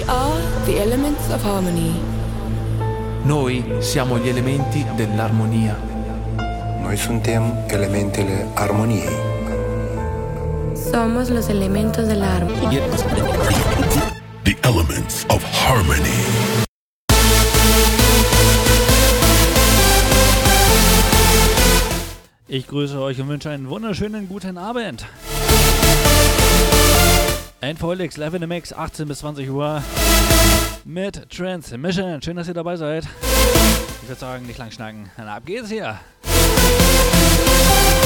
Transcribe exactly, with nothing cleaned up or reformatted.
are the elements of harmony. Noi siamo gli elementi dell'armonia. Noi suntem elementi dell'armonia. Somos los elementos de la armonía. The elements of harmony. Ich grüße euch und wünsche einen wunderschönen guten Abend. N-Folix live in the Mix, achtzehn bis zwanzig Uhr mit Transmission. Schön, dass ihr dabei seid. Ich würde sagen, nicht lang schnacken. Dann ab geht's hier.